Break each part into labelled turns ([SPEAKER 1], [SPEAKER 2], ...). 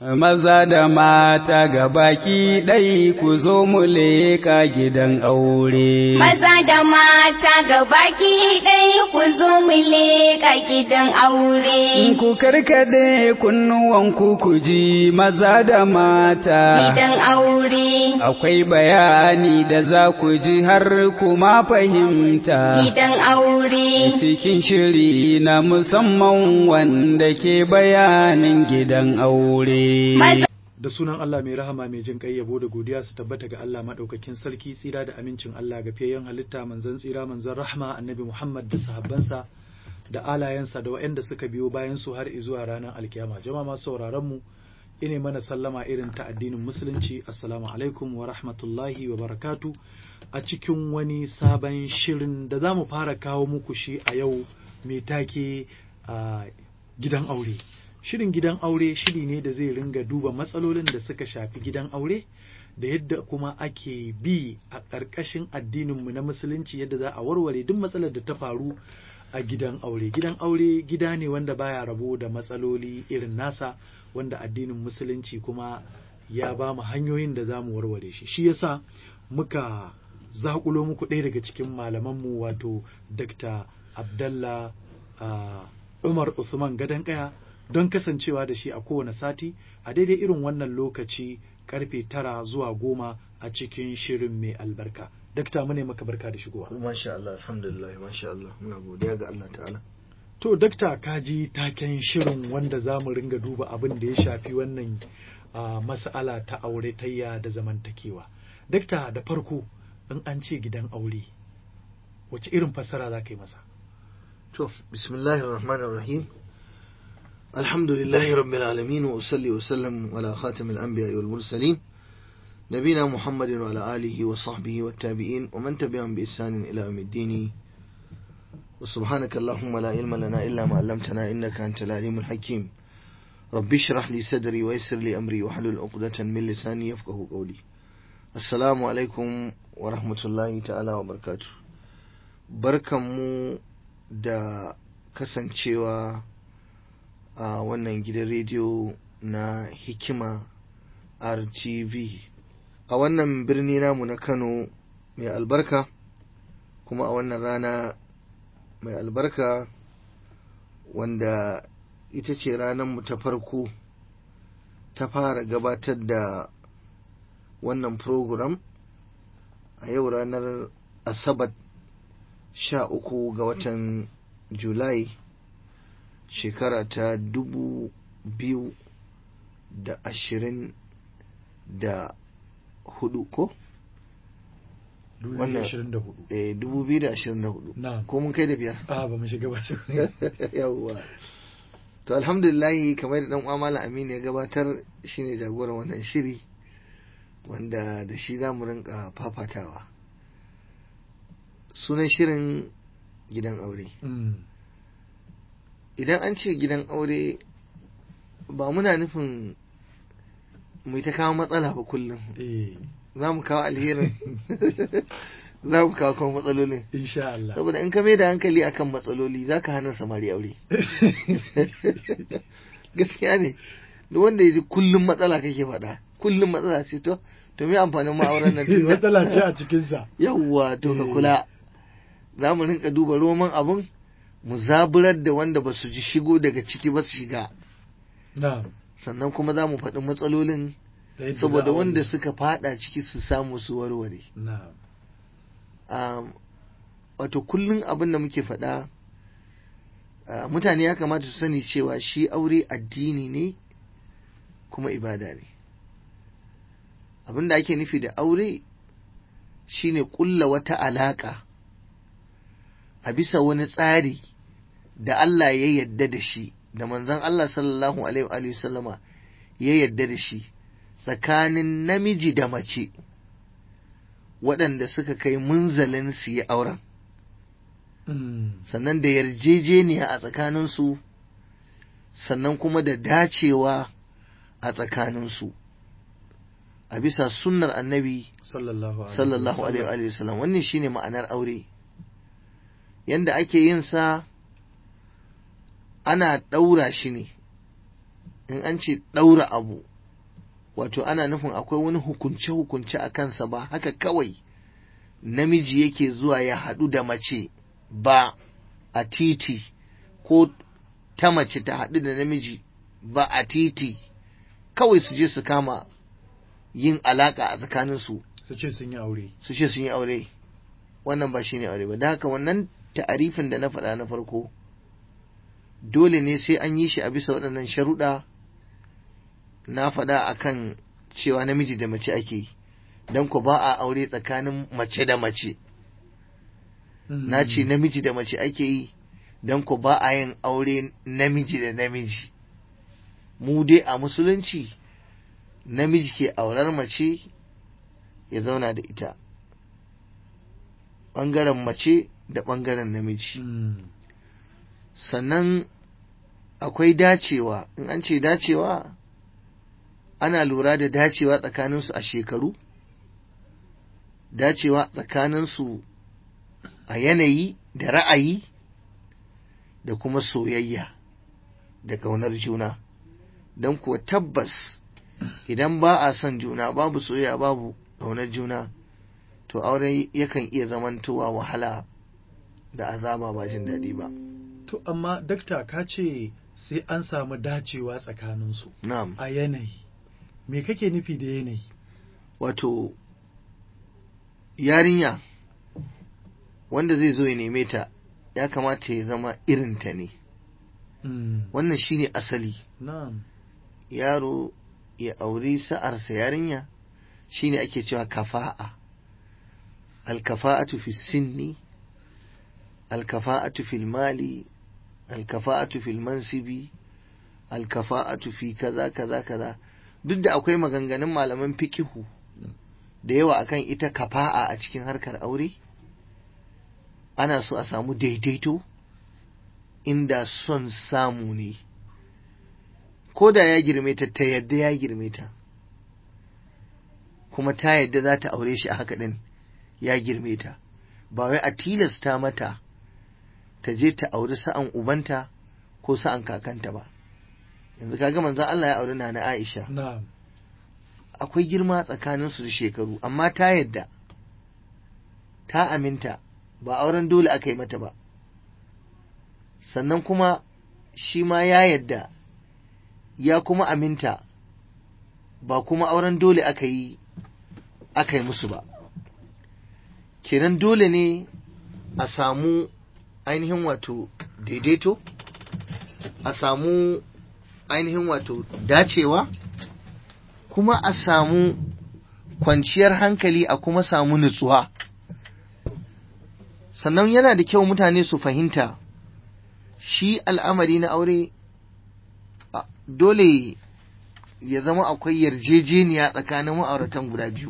[SPEAKER 1] Maza da mata gabaki ɗai ku zo mu leƙa gidan aure.
[SPEAKER 2] Maza da mata gabaki ɗai ku zo mu leƙa gidan aure.
[SPEAKER 1] Ku karkade kunnuwanku ku ji maza da mata.
[SPEAKER 2] Gidan aure.
[SPEAKER 1] Akwai bayani da za ku ji har kuma fahimta.
[SPEAKER 2] Gidan aure.
[SPEAKER 1] Cikin shiri na musamman wanda ke bayanin gidan aure.
[SPEAKER 3] Da sunan Allah mai rahama mai jin ƙai, yabo da godiya su tabbata ga Allah maɗaukakin sarki, tsira da amincin Allah ga fiyayyen halitta, manzon tsira, manzon rahma, annabi Muhammad da sahabbansa da alayensa da waɗanda suka biyo bayan su har zuwa ranar alkiyama. Jama'a masu sauraron mu, ine mana sallama irin ta addinin musulunci. Assalamu alaikum wa rahmatullahi wa barakatu. A cikin wani sabon shirin da za mu fara kawo muku shi a yau mai take a gidan aure. Shirin gidan aure shiri ne da zai ringa duba matsalolin da suka shafi gidan aure da yadda kuma ake bi a ƙarƙashin addininmu na musulunci, yadda za a warware duk matsalar da ta faru a gidan aure. Gidan aure gida ne wanda baya rabo da matsaloli irin nasa, wanda addinin musulunci kuma ya ba mu hanyoyin da za mu warware shi. Shi yasa muka zaƙulo muku ɗaya daga cikin malamanmu, wato Dr. Abdallah Umar Usman Gadon Ƙaya, don kasancewa da shi a kowane sati a daidai irin wannan lokaci karfe 9 zuwa 10 a cikin shirin mai albarka. Dakta, mune maka barka da shigowa.
[SPEAKER 4] Masha Allah, alhamdulillah, masha Allah, muna godiya ga Allah ta'ala.
[SPEAKER 3] To dakta, ka ji taken shirin wanda za mu ringa duba abin da ya shafi wannan mas'ala ta auratayya da zamantakewa. Dakta, da farko in an ce gidan aure, wace irin fassara za ka yi masa?
[SPEAKER 4] To, bismillahir rahmanir rahim. Alhamdulillahi rabbil alamin, wa usalli wa sallam ala khatamil anbiya wal mursalin nabina Muhammadin wa ala alihi wa sahbihi wat tabi'in wa man tabi'ahum bi ihsanin ila yawmiddin. Wa subhanaka allahumma la ilma lana illa ma 'allamtana innaka antal alimul hakim. Rabbi shrah li sadri wa yassir li amri wa hlul 'uqdatan min lisani yafqahu qawli. Assalamu alaikum wa rahmatullahi ta'ala wa barakatuh. Barkanmu da kasancewa a wannan gidan rediyo na Hikima RTV a wannan birni namu na Kano mai albarka, kuma a wannan rana mai albarka wanda ita ce ranar mu ta farko ta fara gabatar da wannan program a yau ranar Asabar 13 ga watan Julai shekara ta 2024 ko? 2024 ko mun kai da biyar?
[SPEAKER 3] Ba mu shiga ba.
[SPEAKER 4] Yawwa. To alhamdulillah, kamar da dan uwa Malam Aminu ya gabatar, shine jagoran wannan shiri wanda da shi zamu rinka fafatawa. Sunan shirin gidan aure. Idan an ce gidan aure ba muna nufin mu ta kawo matsala ba kullum. Za mu kawo alherin, za mu kawo kuma matsalolin.
[SPEAKER 3] Insha Allah.
[SPEAKER 4] Saboda in ka mai da hankali akan matsaloli za ka hana samari aure. Gaskiya ne. Duk wanda ya ji kullum matsala kake faɗa, kullum matsala ce, to me amfanin ma'auren nan?
[SPEAKER 3] Matsala ce a cikinsa.
[SPEAKER 4] Yawwa, to ka kula. Za mu rinka duba roman abun, mu zaburar da wanda ba su ji shigo daga ciki ba su shiga. Sannan kuma za mu faɗi matsalolin saboda wanda suka fada ciki su samu su warware. Wato kullum abin da muke faɗa, mutane ya kamata su sani cewa shi aure addini ne kuma ibada ne. Abin da ake nufi da aure shine ƙulla wata alaƙa a bisa wani tsari da Allah ya yarda da shi, da manzon Allah sallallahu alaihi wa sallama ya yarda da shi, tsakanin namiji da mace waɗanda suka kai munzalin su yi auren, sannan da yarjejeniya a tsakaninsu, sannan kuma da dacewa a tsakaninsu a bisa sunnar annabi sallallahu alaihi wa sallam. Wannan shine ma'anar aure. Yanda ake yin sa, ana ɗaura shi ne. In an ce ɗaura abu, wato ana nufin akwai wani hukunce-hukunce a kansa, ba haka kawai namiji yake zuwa ya haɗu da mace ba a titi, ko ta mace ta haɗu da namiji ba a titi, kawai su je su kama yin alaƙa a tsakaninsu
[SPEAKER 3] su ce sun yi aure.
[SPEAKER 4] su ce sun yi aure. Wannan ba shi ne aure ba. Da haka wannan ta'arifin da na faɗa na farko dole ne sai an yi shi a bisa waɗannan sharuɗa. Na faɗa akan cewa namiji da mace ake yi, don ku ba a aure tsakanin mace da mace. Na ce namiji da mace ake yi, don ku ba a yin aure namiji da namiji. Mu dai a musulunci namiji ke aurar mace ya zauna da ita, ɓangaren mace da ɓangaren namiji. Sannan akwai dacewa. In an ce dacewa, ana lura da dacewa tsakaninsu a shekaru, dacewa tsakaninsu a yanayi da ra'ayi, da kuma soyayya da ƙaunar juna. Don kuwa tabbas idan ba a son juna, babu soyayya, babu ƙaunar juna, to aure yakan iya zamantowa wahala da azaba, ba jin daɗi ba.
[SPEAKER 3] To amma dakta, ka ce sai an samu dacewa tsakaninsu
[SPEAKER 4] Na'am.
[SPEAKER 3] a yanayi. Me kake nufi da yanayi?
[SPEAKER 4] Wato yarinya wanda zai zo ya neme ta ya kamata ya zama irinta ne. Wannan shine asali.
[SPEAKER 3] Na'am.
[SPEAKER 4] Yaro ya auri sa'arsa yarinya shine ake cewa kafa'a. Alkafa'atu fi sinni, alkafa'atu fil mali, alkafa'atu fil mansibi, alkafa'atu fi kaza kaza kaza. Duk da akwai maganganun malaman fiqihu da yawa akan ita kafa'a a cikin harkar aure, ana so a samu daidaito inda son samu ne. Ko da ya girme ta, ta yadda ya girme ta, kuma ta yadda za ta aure shi a haka ɗin, ya girme ta, ba wai a tilasta mata ta je ta auri sa'an ubanta ko sa'an kakanta ba. Yanzu kaga manzon Allah ya auri Nana Aisha.
[SPEAKER 3] Na'am.
[SPEAKER 4] Akwai girma tsakaninsu da shekaru, amma ta yadda, ta aminta, ba auren dole aka yi mata ba. Sannan kuma shi ma ya yadda, ya kuma aminta, ba kuma auren dole aka yi musu ba. Kenan dole ne a samu ainihin wato daidaito, a samu ainihin wato dacewa, kuma a samu kwanciyar hankali, a kuma samu nutsuwa. Sannan yana da kyau mutane su fahimta shi al'amari na aure dole ya zama akwai yarjejeniya tsakanin ma'auratan guda biyu.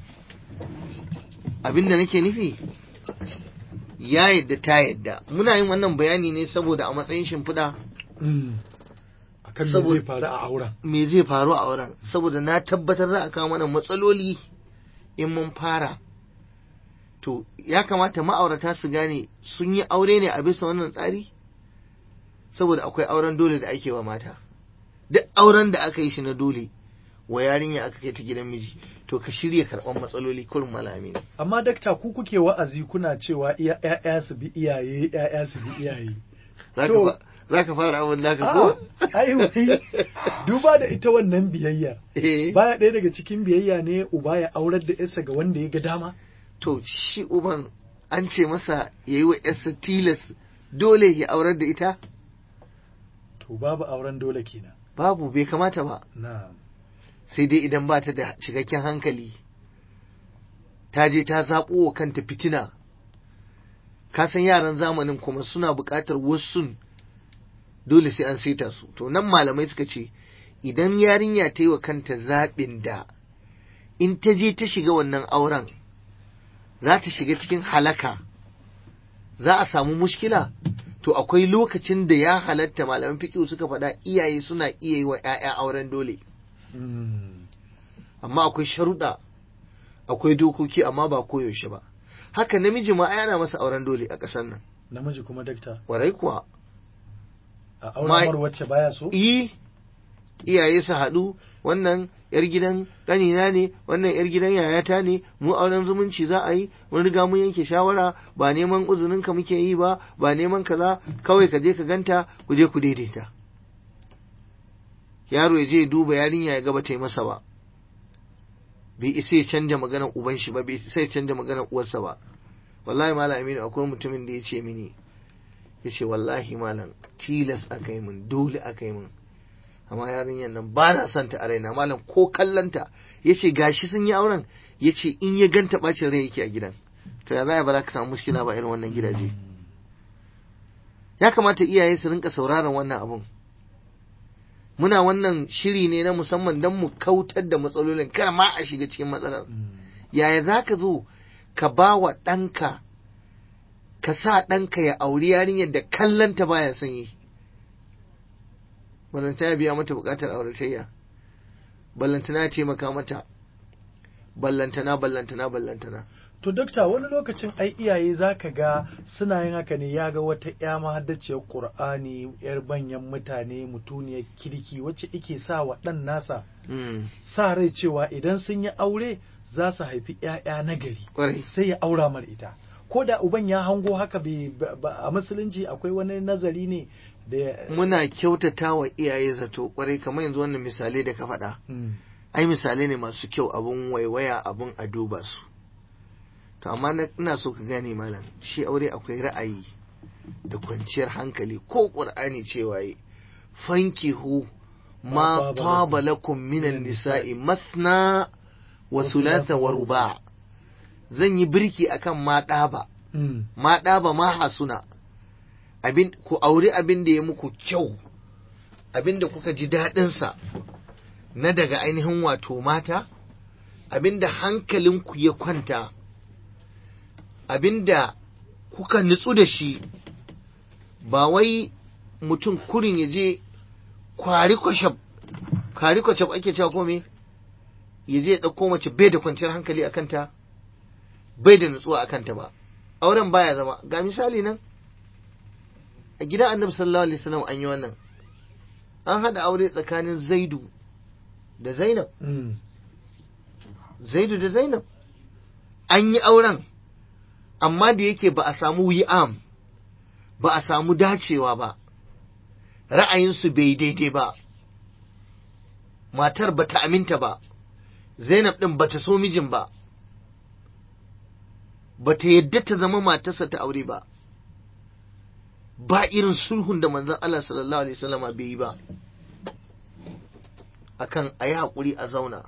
[SPEAKER 4] Abinda nake nufi, ya yadda ta yadda. Muna yin wannan bayani ne saboda a matsayin shimfiɗa
[SPEAKER 3] akan me zai faru a auren.
[SPEAKER 4] Me zai faru a auren, saboda na tabbatar za a kawo mana matsaloli in mun fara. To ya kamata ma'aurata su gane sun yi aure ne a bisa wannan tsari, saboda akwai auren dole da ake wa mata. Duk auren da aka yi shi na dole wa yarinya aka kai ta gidan miji, to ka shirya karɓar matsaloli kurin malami.
[SPEAKER 3] Amma dakta, ku kuke wa'azi kuna cewa ‘ya'ya su bi iyaye, ‘ya'ya su bi iyaye.
[SPEAKER 4] Za ka fara abin da ka ko?
[SPEAKER 3] Ai wai, duba da ita wannan biyayya. Baya ɗaya daga cikin biyayya ne uba ya aurar da ‘yarsa ga wanda ya ga dama?
[SPEAKER 4] To shi uban an ce masa ya yi wa ‘yarsa tilas dole ya aurar da ita?
[SPEAKER 3] To babu auren dole kenan.
[SPEAKER 4] Babu, bai kamata ba.
[SPEAKER 3] Na'am.
[SPEAKER 4] Sai dai idan ba ta da cikakken hankali, ta je ta zaɓo wa kanta fitina. Ka san yaran zamanin kuma suna buƙatar wasu dole sai an saita su. To nan malamai suka ce idan yarinya ta yi wa kanta zaɓin da in ta je ta shiga wannan auren za ta shiga cikin halaka, za a samu mushkila, to akwai lokacin da ya halatta, malaman fiqh suka faɗa, iyaye suna iya yi wa ‘ya'ya auren dole. Amma akwai sharuɗa, akwai dokoki, amma ba koyaushe ba. Haka namiji ma yana masa auren dole a ƙasar nan.
[SPEAKER 3] Namiji kuma dakta?
[SPEAKER 4] Warai kuwa.
[SPEAKER 3] A auren wacce baya so?
[SPEAKER 4] Iyaye su haɗu, wannan yar gidan ƙanina ne, wannan yar gidan yayata ne, mu auren zumunci za a yi, mun riga mun yanke shawara, ba neman uzurin ka muke yi ba, ba neman kaza, kawai ka je ka ganta, ku je ku daidaita. Yaro ya je ya duba yarinya ya ga ba ta yi masa ba, bai isa ya canja maganar uban shi ba, bai isa ya canja maganar uwarsa ba. Wallahi malam Aminu, akwai mutumin da ya ce mini, ya ce wallahi malam tilas aka yi min, dole aka yi min, amma yarinyar nan ba na son ta a raina malam, ko kallanta. Ya ce gashi sun yi auren, ya ce in ya ganta bacin rai yake a gidan. To ya za ba za ka samu mushkila ba irin wannan gidaje. Ya kamata iyaye su rinka sauraron wannan abun. Muna wannan shiri ne na musamman don mu kautar da matsalolin, kar ma a shiga cikin matsalar. Yaya za ka zo ka ba wa ɗanka, ka sa ɗanka ya auri yarinyar da kallanta baya son yi? Ballantana ya biya mata buƙatar auratayya, ballantana ya taimaka mata, ballantana.
[SPEAKER 3] To dokta, wani lokacin ai iyaye za ka ga suna yin haka ne, ya ga wata ya mahaddaciyar Qur'ani, yar banyan mutane, mutuniyar kirki wacce ike sa wa ɗan nasa sa rai cewa idan sun yi aure za su haifi ‘ya'ya nagari, sai ya aura mar ita. Ko da uban ya hango haka, a musulunci akwai wani nazari ne da
[SPEAKER 4] muna kyautata wa iyaye zato kwarai, kamar yanzu wannan misalai da ka faɗa. Ai misalai ne masu kyau, abun waiwaya, abun a duba su. To amma ina so ka gane malam, shi aure akwai ra'ayi da kwanciyar hankali. Ko Qur'ani cewa yi fankihu ma taba lakum minan nisa'i masna wa thulatha wa ruba'. Zan yi birki akan ma ɗaba ma hasuna, ku auri abin da ya muku kyau, abin da kuka ji daɗinsa na daga ainihin wato mata, abin da hankalinku ya kwanta, abin da kuka nutsu da shi, ba wai mutum kurin ya je kwari kwashab ake cewa kome, ya je ya ɗauko mace bai da kwanciyar hankali a kanta, bai da nutsuwa a kanta ba, auren baya zama. Ga misali nan a gidan Annabi sallallahu alaihi wasallam an yi wannan, an haɗa aure tsakanin Zaidu da Zainab. Zaidu da Zainab an yi auren, amma da yake ba a samu wi'am, ba a samu dacewa ba, ra'ayinsu bai daidai ba, matar ba ta aminta ba, Zainab ɗin ba ta so mijin ba, ba ta yadda ta zama matarsa ta aure ba, ba irin sulhun da manzon Allah sallallahu alaihi wasallama bai yi ba, akan a yi haƙuri a zauna.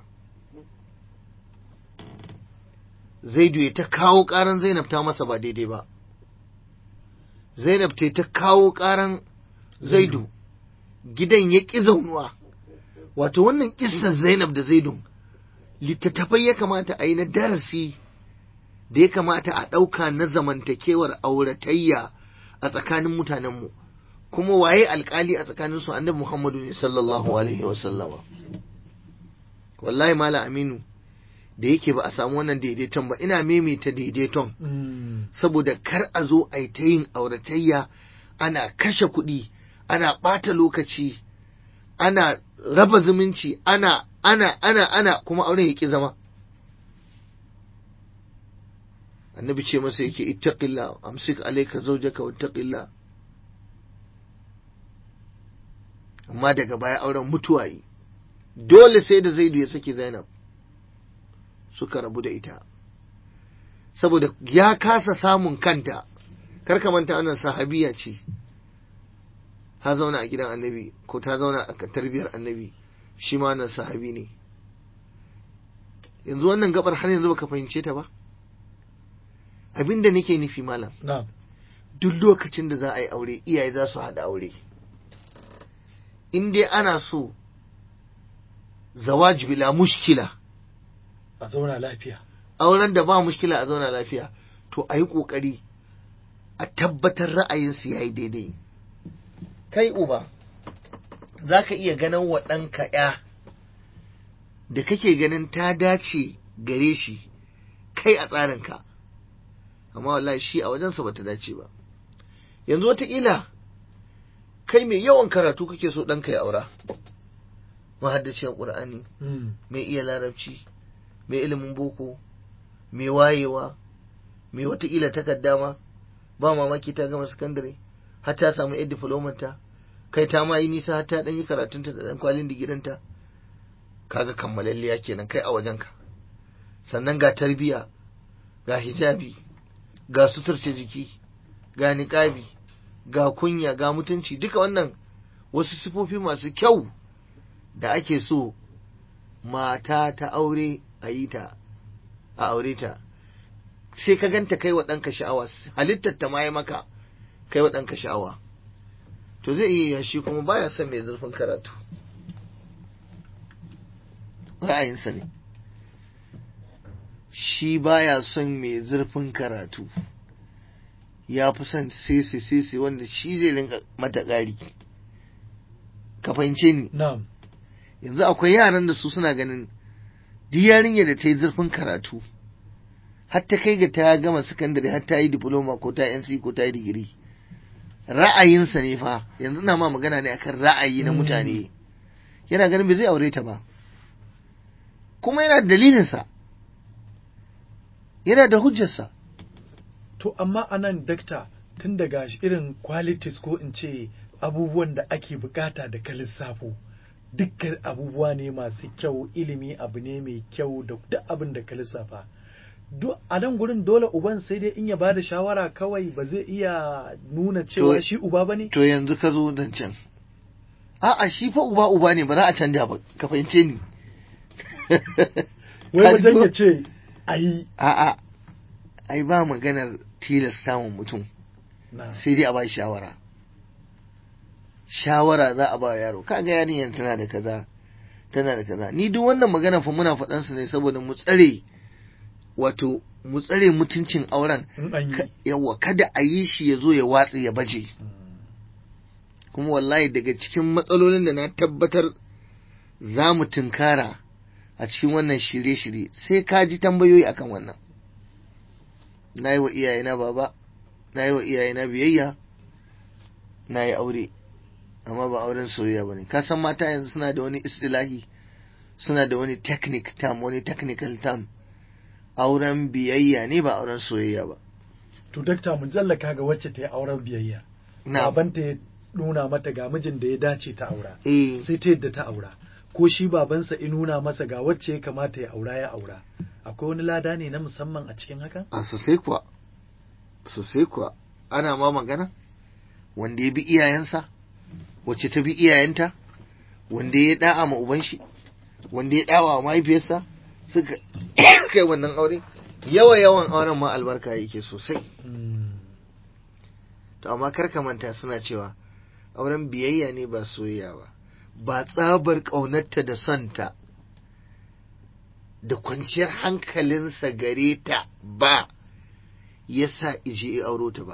[SPEAKER 4] Zaidu ya ta kawo ƙaran Zainab ta masa ba daidai ba, Zainab ta kawo ƙaran Zaidu, gidan ya ƙi zaunuwa. Wato wannan ƙissar Zainab da Zaidun littattafai ya kamata a yi na darasi da ya kamata a ɗauka na zamantakewar auratayya a tsakanin mutanenmu. Kuma waye alƙali a tsakaninsu? Annabi Muhammadu ne sallallahu alaihi wasallama. Wallahi Malam Aminu, da yake ba a samu wannan daidaiton ba, ina maimaita daidaiton saboda kar a zo a yi ta yin auratayya, ana kashe kuɗi, ana ɓata lokaci, ana raba zumunci, ana kuma auren ya ƙi zama. Annabi ce masa yake ittaqillah, amsik alayka zawjaka wattaqillah. Amma daga baya auren mutuwa yi, dole sai da Zaidu ya saki Zainab, suka rabu da ita saboda ya kasa samun kanta. Karka manta wannan sahabiya ce, ta zauna a gidan Annabi ko ta zauna a tarbiyar Annabi, shi ma wannan sahabi ne. Yanzu wannan gabar har yanzu baka fahimce ta ba? Abinda nake nufi malam, duk lokacin da za a yi aure, iyaye za su haɗa aure. In dai ana so zawaj bila mushkila,
[SPEAKER 3] a zauna lafiya,
[SPEAKER 4] auren da ba mushkila a zauna lafiya, to a yi ƙoƙari a tabbatar ra'ayinsu ya yi daidai. Kai uba, za ka iya ganin wa ɗanka ‘ya da kake ganin ta dace gare shi kai a tsarinka, amma wallahi shi a wajensa ba ta dace ba. Yanzu wataƙila kai mai yawan karatu kake so ɗanka ya aura, mahaddaciyar Qur'ani,
[SPEAKER 3] Mm.
[SPEAKER 4] mai iya larabci, mai ilimin boko, mai wayewa, mai watakila takaddama, ba mamaki ta gama sakandare, har ta samu yar diplomanta, kai ta ma yi nisa har ta dan yi karatunta da dan kwalin digirinta, kaga kammalalliya kenan kai a wajenka. Sannan ga tarbiya, ga hijabi, ga suturce jiki, ga niqabi, ga kunya, ga mutunci, duka wannan wasu sifofi masu kyau da ake so mata ta aure a yi ta, a aure ta. Sai ka ganta kai wa ɗanka sha'awa, halittar ta ma ya maka kai wa ɗanka sha'awa, to zai iya shi kuma baya son mai zurfin karatu, ra'ayinsa ne, shi baya son mai zurfin karatu, ya fi son sisi wanda shi zai rinka mata ƙari. Ka fahimce ni?
[SPEAKER 3] Na'am.
[SPEAKER 4] Yanzu akwai yaran da su suna ganin duk yarinya da ta yi zurfin karatu har ta kai ga ta gama sakandare har ta yi diploma ko ta NC ko ta yi digiri, ra'ayinsa ne fa, yanzu na ma magana ne akan ra'ayi na mutane, yana ganin bai zai aure ta ba, kuma yana da dalilinsa, yana da hujjarsa.
[SPEAKER 3] To amma anan dakta, tun daga irin qualities ko in ce abubuwan da ake bukata da ka lissafo, dukkan abubuwa ne masu kyau, ilimi abu ne mai kyau da duk abin da ka lissafa. A nan gurin dole uban sai dai in ya bada shawara kawai, ba zai iya nuna cewa shi uba ba ne?
[SPEAKER 4] To yanzu ka zo zancen. A'a, shi fa uba ne, ba za a canja ba, ka fahimce ni.
[SPEAKER 3] Wai wajen ya ce ayi.
[SPEAKER 4] A'a, ai ba maganar tilasta wa mutum, sai dai a ba shawara. Shawara za a ba yaro, kaga yarinyar tana da kaza, tana da kaza. Ni duk wannan magana fa muna faɗan su ne saboda mu tsare, wato mu tsare mutuncin auren. Yawa, kada a yi shi ya zo ya watsi ya baje. Kuma wallahi daga cikin matsalolin da na tabbatar za mu tunkara a cikin wannan shirye-shirye, sai ka ji tambayoyi akan wannan. Na yi wa iyayena baba, na yi wa iyayena biyayya, na yi aure, amma ba auren soyayya ba ne. Ka san mata yanzu suna da wani istilahi, suna da wani technical term, auren biyayya ne ba auren soyayya ba.
[SPEAKER 3] To dakta, mun zallaka ga wacce ta yi auren biyayya, babanta ya nuna mata ga mijin da ya dace ta aura, sai ta yadda ta aura, ko shi babansa in nuna masa ga wacce ya kamata ya aura ya aura, akwai wani lada ne na musamman a cikin hakan?
[SPEAKER 4] A sosai kuwa, ana ma magana wanda ya bi iyayensa, wacce ta bi iyayenta, wanda ya da'a ma uban shi, wanda ya dawa wa mahaifiyarsa, suka kai wannan aure, yawan auren ma albarka yake sosai. To amma kar ka manta suna cewa auren biyayya ne ba soyayya ba, ba tsabar ƙaunarta da sonta da kwanciyar hankalinsa gare ta ba yasa ije auro ta ba.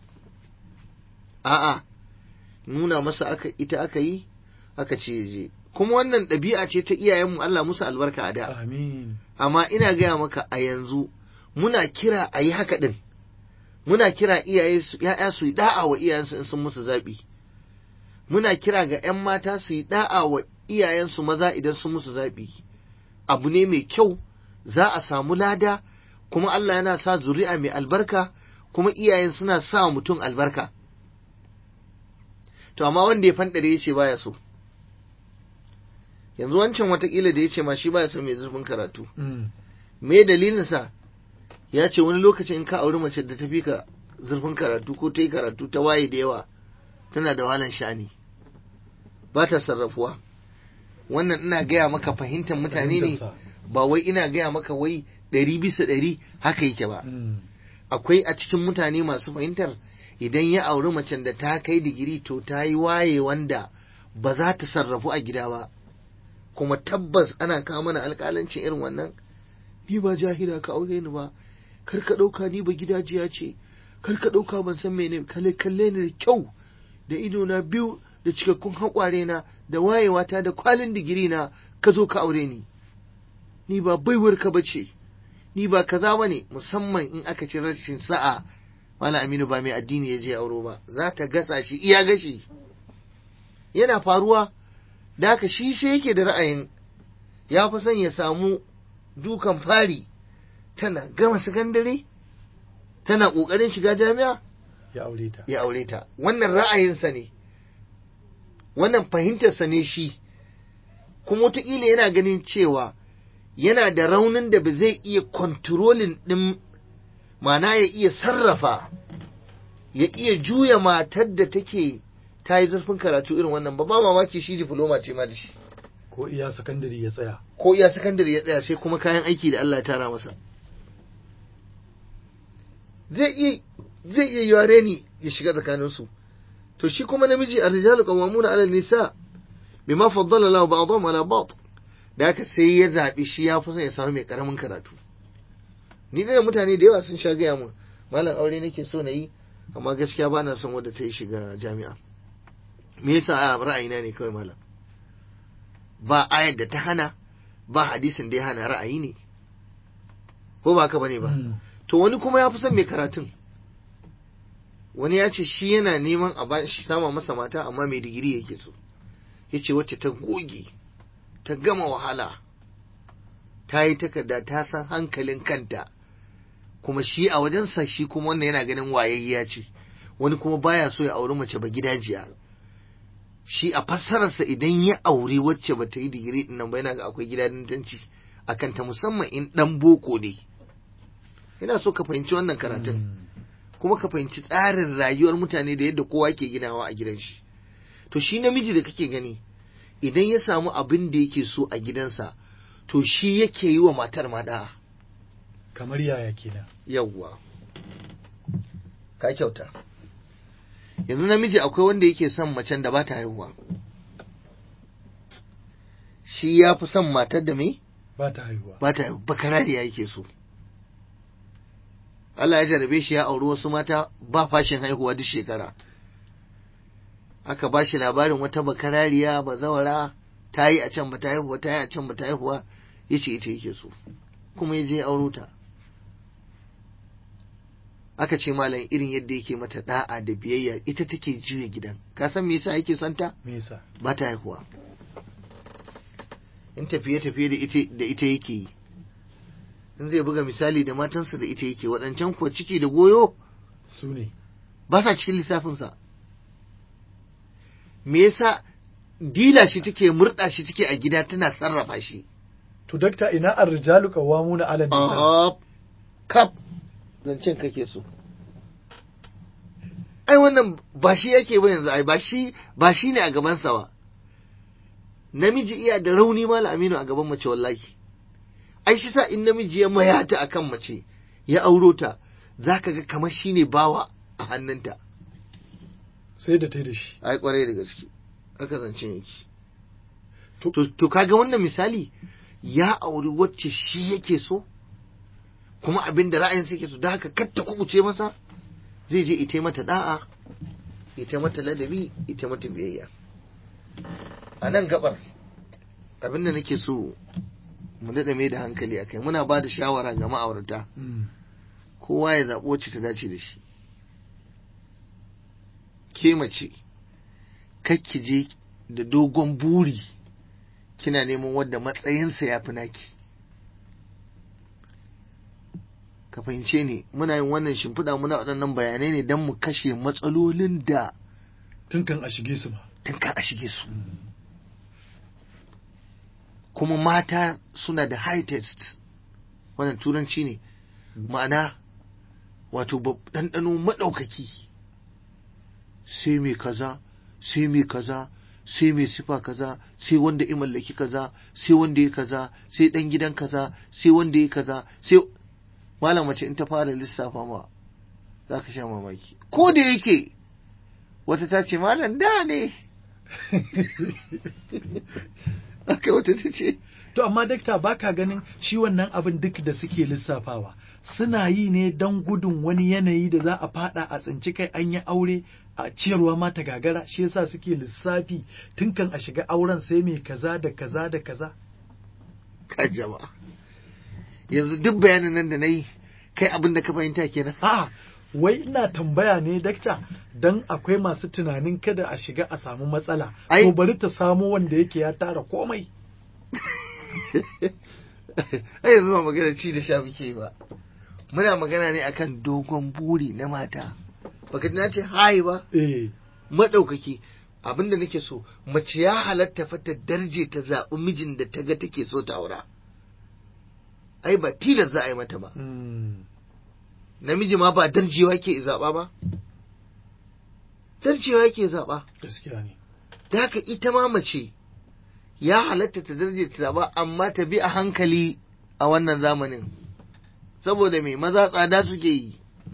[SPEAKER 4] A'a, nuna masa ita aka yi, aka ce je. Kuma wannan ɗabi'a ce ta iyayenmu, Allah musu albarka a da.
[SPEAKER 3] Amin.
[SPEAKER 4] Amma ina gaya maka a yanzu muna kira a yi haka ɗin. Muna kira iyaye su ‘ya'ya su yi da'a wa iyayensu in sun musu zaɓi. Muna kira ga ‘yan mata su yi da'a wa iyayensu maza idan sun musu zaɓi. Abu ne mai kyau, za a samu lada, kuma Allah yana sa zuri'a mai albarka, kuma iyayen suna sa mutum albarka. To amma wanda ya fanɗare ya ce baya so. Yanzu wancan watakila da ya ce ma shi baya so mai zurfin karatu. Me dalilinsa? Ya ce wani lokacin in ka auri mace da ta fi ka zurfin karatu ko ta yi karatu ta waye da yawa, tana da wahalan sha'ani, ba ta sarrafuwa. Wannan ina gaya maka fahimtar mutane ne, ba wai ina gaya maka wai 100% haka yake ba. Akwai a cikin mutane masu fahimtar idan ya auri macen da ta kai digiri to ta yi waye wanda ba za ta sarrafu a gida ba. Kuma tabbas ana kawo mana alƙalancin irin wannan. Ni ba jahila ka aure ni ba, kar ka ɗauka ni ba gidajiya ce, kar ka ɗauka ban san mene, kalle ni da kyau, da ido na biyu, da cikakkun haƙware na, da wayewata, da kwalin digiri na, ka zo ka aure ni. Ni ba baiwar ka bace, ni ba kaza bane. Musamman in aka ci rashin sa'a, Malam Aminu ba mai addini ya je auro ba, za ta gatsa shi iya gashi. Yana faruwa da haka shi sai yake da ra'ayin ya fi son ya samu dukan fari tana gama sakandare tana ƙoƙarin shiga jami'a ya aure ta wannan ra'ayinsa ne, wannan fahimtarsa ne shi, kuma wataƙila yana ganin cewa yana da raunin da ba zai iya kontrolin ɗin, mana ya iya sarrafa, ya iya juya matar da take ta yi zurfin karatu irin wannan ba mamaki shi diploma ce ma da shi,
[SPEAKER 3] ko iya sakandare ya tsaya
[SPEAKER 4] sai kuma kayan aiki da Allah ya tara masa. Zai iya yare ni ya shiga tsakaninsu. To shi kuma namiji ar-rijalu qawwamuna 'ala an-nisa bima faddala Allahu ba'dahum 'ala ba'd. Da haka sai ya zabi shi ya fi son ya samu mai karamin karatu. Ni da mutane da yawa sun sha gaya mun malam aure nake so na yi amma gaskiya ba na son wadda ta yi shiga jami'a. Me yasa a ra'ayina ne kawai malam? Ba ayar da ta hana, ba hadisin da ya hana, ra'ayi ne. Ko ba haka bane ba? To wani kuma ya fi son mai karatun. Wani ya ce shi yana neman a bashi sama masa mata amma mai digiri yake so. Ya ce wacce ta goge, ta gama wahala, ta yi takarda, ta san hankalin kanta, kuma shi a wajensa shi kuma wannan yana ganin wayayya ce. Wani kuma baya so ya auri mace ba gidajiya. Shi a fassararsa idan ya auri wacce ba ta yi digiri ɗin nan ba yana ga akwai gidadanci a kanta, musamman in ɗan boko ne. Ina so ka fahimci wannan karatun. Kuma ka fahimci tsarin rayuwar mutane da yadda kowa ke ginawa a gidan shi. To shi namiji da kake gani idan ya samu abin da yake so a gidansa to shi yake yi wa matar ma da'a.
[SPEAKER 3] Kamar yaya kenan?
[SPEAKER 4] Yawwa. Ka kyauta. Yanzu namiji akwai wanda yake son macen da ba ta haihuwa. Shi ya fi son matar da me?
[SPEAKER 3] Ba ta haihuwa.
[SPEAKER 4] Ba ta haihuwa. Bakarariya yake so. Allah ya jarabe shi ya auri wasu mata ba fashin haihuwa duk shekara. Aka ba shi labarin wata bakarariya bazawara ta yi a can ba ta haihuwa, ta yi a can ba ta haihuwa, ya ce ita yake so. Kuma ya je ya auro ta. Aka ce malam irin yadda yake mata da'a da biyayya ita take juya gidan. Ka san me yasa yake son ta?
[SPEAKER 3] Me yasa?
[SPEAKER 4] Ba ta haihuwa. In tafiye-tafiye da ita yake yi. In zai buga misali da matansa da ita yake, waɗancan kuwa ciki da goyo
[SPEAKER 3] su ne
[SPEAKER 4] ba sa cikin lissafinsa. Me yasa dila shi take, murɗa shi take a gida, tana sarrafa shi.
[SPEAKER 3] To dakta, ina ar-rijalu qawwamuna 'ala an-nisa?
[SPEAKER 4] Kap zancen kake so. Ai wannan ba shi yake ba yanzu, ai ba shi ne a gabansa ba. Namiji iya da rauni mala Aminu a gaban mace wallahi. Ai shi sa in namiji ya mayata akan mace ya auro ta zaka ga kamar shine bawa a hannunta.
[SPEAKER 3] Sai da tai da shi.
[SPEAKER 4] Ai kwarai da gaske. Haka zancen yake. To kaga wannan misali ya auri wacce shi yake so kuma abin da ra'ayinsa yake so, da haka kar ta kubuce masa, zai je ita mata da'a, ita mata ladabi, ita mata biyayya. A nan gabar abin da nake so mu daɗa mai da hankali a kai, muna ba da shawara ga ma'aurata kowa ya zaɓi wacce ta dace da shi. Ke mace kakki je da dogon buri kina neman wadda matsayinsa ya fi naki. Ka fahimce ni, muna yin wannan shimfiɗa, muna waɗannan bayanai ne don mu kashe matsalolin da
[SPEAKER 3] tun kan a shige su ba.
[SPEAKER 4] Tun kan a shige su. Kuma mata suna da high taste, wannan turanci ne, ma'ana wato ɗanɗano maɗaukaki. Sai mai kaza, sai mai kaza, sai mai sifa kaza, sai wanda ya mallaki kaza, sai wanda ya kaza, sai ɗan gidan kaza, sai wanda ya kaza, sai malam mace in ta fara lissafa ma za ka sha mamaki. Ko da yake wata ta ce malam da ne. Aka wata ta ce.
[SPEAKER 3] To amma dakta baka ganin shi wannan abin duk da suke lissafawa suna yi ne don gudun wani yanayi da za a fada a tsinci kai an yi aure a ciyarwa ma ta gagara, shi yasa suke lissafi tun kan a shiga auren sai mai kaza da kaza da kaza.
[SPEAKER 4] Ka jama'a yanzu duk bayanin nan da na yi kai abin da ka fahimta kenan.
[SPEAKER 3] A'a wai ina tambaya ne dakta dan akwai masu tunanin kada a shiga a samu matsala
[SPEAKER 4] Ai-
[SPEAKER 3] to bari ta samo wanda yake ya tara komai.
[SPEAKER 4] ai yanzu ba magana ci da sha muke ba, muna magana ne akan dogon buri na mata. Baka ji na ce hai ba, madaukaki. Abinda nake so, mace ya halatta fa ta darje ta zaɓi mijin da ta ga take so ta aura. Ai ba tilas za a yi mata ba. Namiji ma ba darjewa ke zaɓa ba, darjewa yake zaɓa.
[SPEAKER 3] Gaskiya ne.
[SPEAKER 4] Da haka ita ma mace ya halatta ta darje ta zaɓa, amma ta bi a hankali a wannan zamanin. Saboda me, maza tsada suke yi,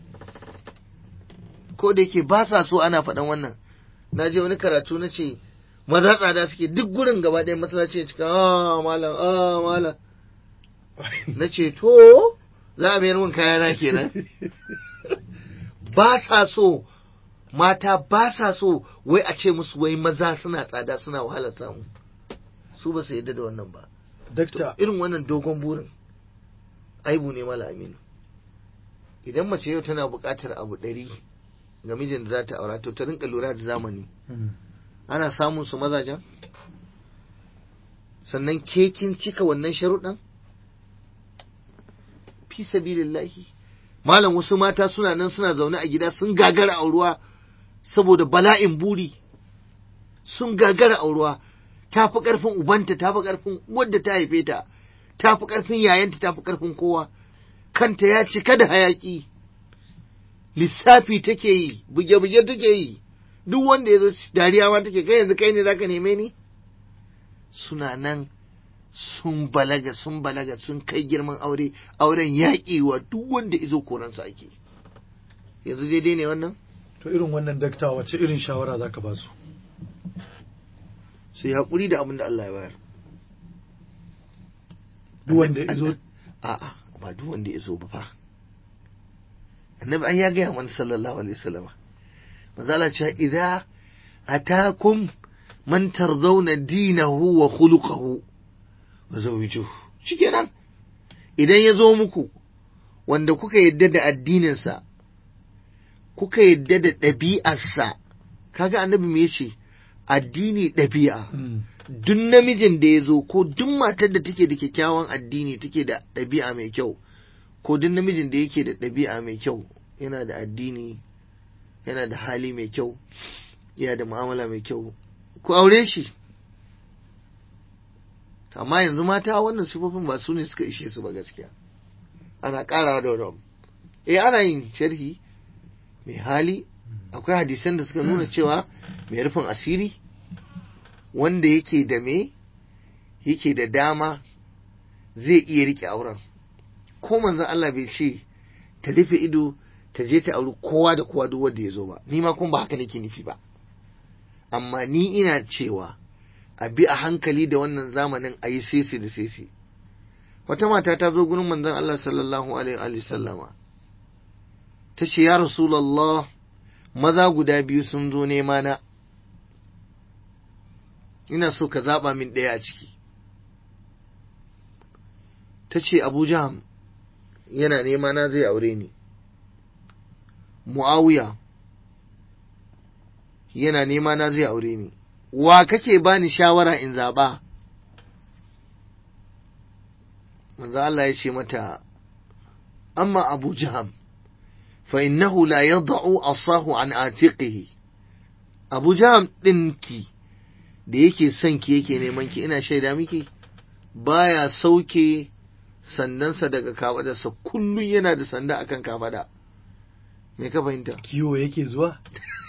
[SPEAKER 4] ko da yake ba sa so ana faɗan wannan. Na je wani karatu na ce maza tsada suke, duk gurin gaba ɗaya masallaci ya cika, malam malam. Na ce to za a mayar min kayana kenan. Ba sa so, mata ba sa so wai a ce musu wai maza suna tsada suna wahalar samu, su ba su yadda da wannan ba.
[SPEAKER 3] Dakta,
[SPEAKER 4] Irin wannan dogon burin aibu ne mala aminu. Idan mace yau tana buƙatar abu 100 ga mijin da za ta aura, to ta rinka lura da zamani. Ana samun su mazajen? Sannan ke kin cika wannan sharuɗan? Fi sabilillahi. Malam, wasu mata suna nan suna zaune a gida sun gagara auruwa saboda bala'in buri. Sun gagara auruwa, ta fi ƙarfin ubanta, ta fi ƙarfin wadda ta haife ta, ta fi ƙarfin yayanta, ta fi ƙarfin kowa. Kanta ya cika da hayaƙi. Lissafi take yi, buge-buge take yi, duk wanda ya zo dariya ma take, kai yanzu kai ne zaka neme ni? Suna nan sun balaga sun kai girman aure, auren yaƙi wa duk wanda izo koransa ake. Yanzu daidai ne wannan?
[SPEAKER 3] to irin wannan dakta wace irin shawara zaka ba su?
[SPEAKER 4] Sai haƙuri da abin da Allah ya bayar.
[SPEAKER 3] Duk wanda ya zo?
[SPEAKER 4] A'a, ba duk wanda ya zo ba fa. Annabi an ya gaya mana sallallahu alaihi wasallam. Manzo Allah ce idza atakum man tardawna dinahu wa khuluquhu fazawwijuhu. Shikenan. Idan ya zo muku wanda kuka yadda da addininsa, kuka yadda da ɗabi'arsa, kaga annabi me yace? Addini ɗabi'a. Duk namijin da ya zo ko duk matar da take da kyakkyawan addini take da ɗabi'a mai kyau, ko duk namijin da yake da ɗabi'a mai kyau, yana da addini, yana da hali mai kyau, yana da mu'amala mai kyau, ku aure shi. Amma yanzu mata wannan sifofin ba su ne suka ishe su ba gaskiya. Ana ƙarawa da wani. Ana yin sharhi mai hali, akwai hadisan da suka nuna cewa mai rufin asiri wanda yake da yake da dama zai iya rike auren. Ko manzon Allah bai ce ta rufe ido ta je ta auri kowa da kowa duk wanda ya zo ba, ni ma kuma ba haka nake nufi ba. Amma ni ina cewa a bi a hankali da wannan zamanin a yi sesi da sesi. Wata mata ta zo gurin manzon Allah sallallahu alaihi wa sallama, ta ce ya Rasulallah, maza guda biyu sun zo nema na, ina so ka zaɓa min ɗaya a ciki. Ta ce Abu Jaham yana nema na zai aure ni, Muawiya yana nema na zai aure ni, wa kake bani shawara in zaɓa? Manzo Allah ya ce mata, amma Abu Jaham fa innahu la yad'u asahu an atiqihi. Abu Jaham ɗinki da yake son ki yake neman ki, ina shaida miki baya sauke sandansa daga kafadarsa, kullum yana da sanda akan kafada. Me ka fahimta?
[SPEAKER 3] Kiwo yake zuwa?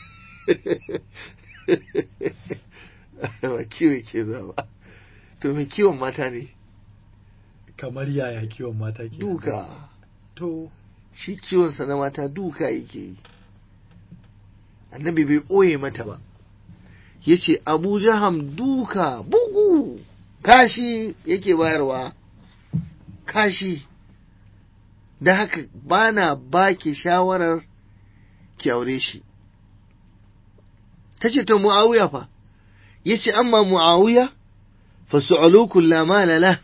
[SPEAKER 4] Ba kiwo yake zuwa ba. To me kiwon mata ne?
[SPEAKER 3] Kamar yaya kiwon mata ke?
[SPEAKER 4] Duka.
[SPEAKER 3] To
[SPEAKER 4] shi kiwonsa na mata duka yake yi. Annabi bai ɓoye mata ba. Ya ce Abu Jaham duka, bugu, kashi yake bayarwa, kashi. Da haka bana baki shawarar ki aure shi. Ta ce ta Mu'awiya fa, ya ce amma Mu'awiya fa su'alukun la mala la,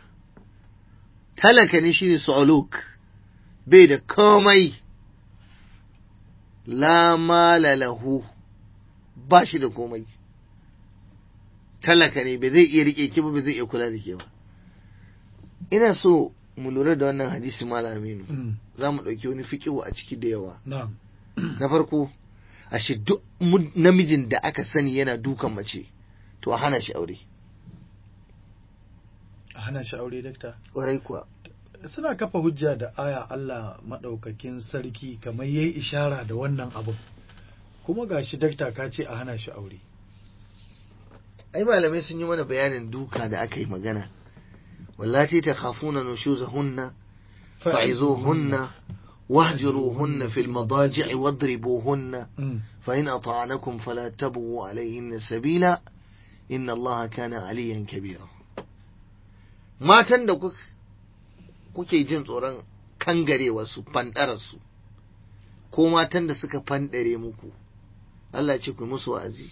[SPEAKER 4] talaka ne shi ne su'aluk, bai da komai. la mala lahu, ba shi da komai, talaka ne, ba zai iya rike ki ba, ba zai iya kula da ke ba. Ina so mu lura da wannan hadisi Malam Aminu, za mu ɗauki wani fiƙihu a ciki da yawa. Na farko, ashe duk namijin da aka sani yana dukan mace, to a hana shi aure.
[SPEAKER 3] A hana shi aure, dakta?
[SPEAKER 4] Ƙwarai kuwa.
[SPEAKER 3] Suna kafa hujja da aya Allah maɗaukakin sarki kamar yayi ishara da wannan abun. Kuma gashi dakta ka ce a hana shi aure.
[SPEAKER 4] Ai malamai sun yi mana bayanin duka da aka yi magana. Wallati takhafuna nushuzahunna fa'izuhunna wahjuruhunna fil madaji'i wadribuhunna fa in ata'anakum fala tabghu alayhinna sabila inna Allaha kana aliyan kabira. Matan da kuke jin tsoron kangarewarsu, fanɗararsu, ko matan da suka fanɗare muku, Allah ce ku musu wa'azi,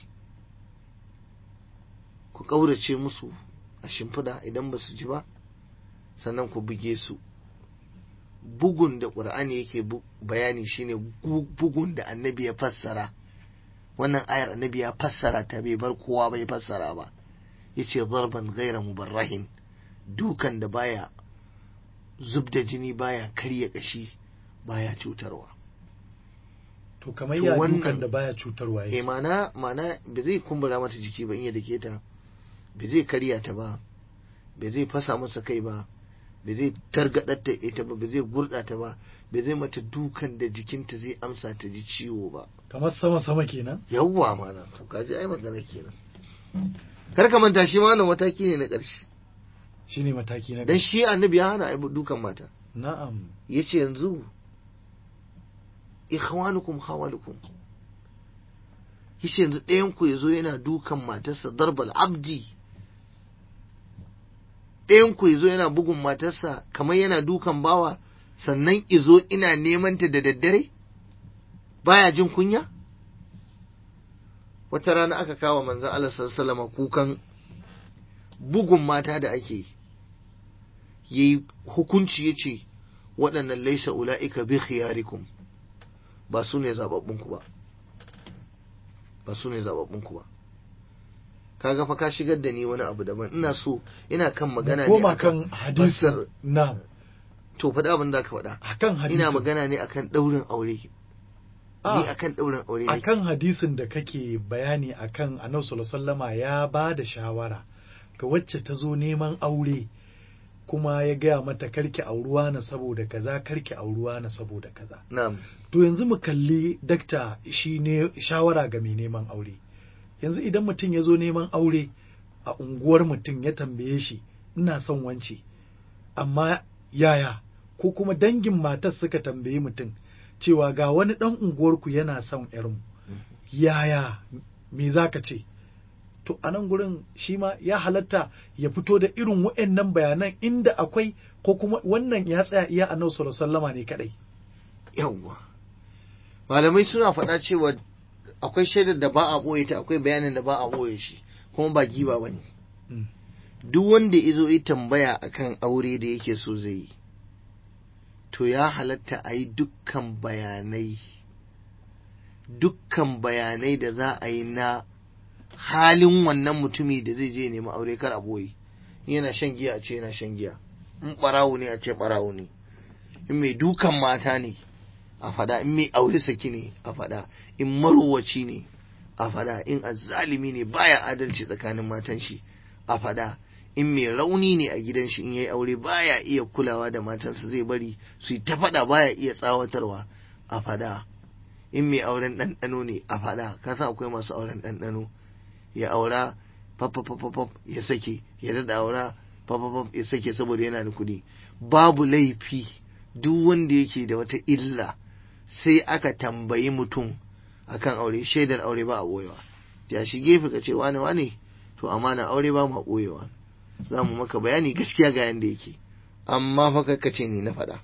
[SPEAKER 4] ku ƙaurace musu a shimfiɗa idan ba su ji ba, sannan ku buge su. Bugun da ƙur'ani yake bayani shine bugun da annabi ya fassara. Wannan ayar annabi ya fassara ta, bai bar kowa bai fassara ba. Yace zarban ghaira mubarrahin, dukan da baya zub da jini, baya karya kashi, baya cutarwa.
[SPEAKER 3] To kamar ya dukan da baya cutarwa yake.
[SPEAKER 4] Mana ba zai kumbura mata jiki ba in ya dake ta, ba zai karya ta ba, ba zai fasa masa kai ba, ba zai targadar ta ita ba, ba zai gurda ta ba, ba zai mata dukan da jikinta zai amsa ta ji ciwo ba.
[SPEAKER 3] Kamar sama kenan?
[SPEAKER 4] Yawwa mana, to kaji ai magana kenan. Kar ka manta shi ma wannan mataki ne na ƙarshe.
[SPEAKER 3] Shi ne mataki na
[SPEAKER 4] dan shi annabi ya hana dukan mata.
[SPEAKER 3] Na'am.
[SPEAKER 4] Yace yanzu ikhwanukum hawalukum, yace yanzu ɗayan ku yazo yana dukan matarsa darbal abdi, ɗayan ku yazo yana bugun matarsa kamar yana dukan bawa, sannan izo ina neman ta da daddare baya jin kunya. Wata rana aka kawo manzon Allah sallallahu alaihi wasallam kukan bugun mata da ake yi hukunci ya ce waɗannan laisa ula'ika bi khiyarikum, ba su ne zababbunku ba, ba su ne zababbunku ba. Kaga fa ka shigar da ni wani abu daban, ina kan magana ne
[SPEAKER 3] akan hadisin. Na'am.
[SPEAKER 4] To faɗa abin da ka faɗa.
[SPEAKER 3] Akan hadisin.
[SPEAKER 4] Ina magana ne akan ɗaurin aure. Ni akan ɗaurin aure ne.
[SPEAKER 3] Akan hadisin da kake bayani akan Annabi sallallahu alaihi wasallama ya ba da shawara ga wacce ta zo neman aure, kuma ya gaya mata karki auruwa na saboda kaza, karki auruwa na saboda kaza.
[SPEAKER 4] Na'am.
[SPEAKER 3] To yanzu mu kalli dakta, shi ne shawara ga mai neman aure. Yanzu idan mutum ya zo neman aure a unguwar mutum ya tambaye shi, ina son wance, amma yaya, ko kuma dangin matar suka tambayi mutum cewa ga wani ɗan unguwarku yana son ƴarmu, yaya, me za ka ce? To a nan gurin shi ma ya halatta ya fito da irin waɗannan bayanan inda akwai, ko kuma wannan ya tsaya iya Annabi sallallahu alaihi wasallama ne kadai.
[SPEAKER 4] Yawwa, malamai suna faɗa cewa akwai shaidar da ba a ɓoye ta, akwai bayanin da ba a ɓoye shi, kuma ba giba ba ne. Duk wanda ya zo yi tambaya akan aure da yake so zai yi, to ya halatta a yi dukkan bayanai da za a yi na halin wannan mutumi da zai je nemi aure, kar a ɓoye. Yana shan giya a ce yana shan giya, in ɓarawo ne a ce ɓarawo ne, in mai dukan mata ne a fada, in mai aure saki ne a fada, in marowaci ne a fada, in azzalimi ne baya adalci tsakanin matan shi a fada, in mai rauni ne a gidan shi in yayi aure baya iya kulawa da matansa, zai bari su yi ta fada, baya iya tsawatarwa a fada, in mai auren ɗanɗano ne a fada. Ka san akwai masu auren ɗanɗano, ya aura fafafafaf ya sake, ya daɗa aura fafafaf ya sake saboda yana da kuɗi. Babu laifi duk wanda yake da wata illa sai aka tambayi mutum akan aure, shaidar aure ba a ɓoyewa. Ya shi gefe ka ce wane to amana aure ba ma ɓoyewa, za mu maka bayani gaskiya ga yanda yake, amma fa ka ce ni na faɗa.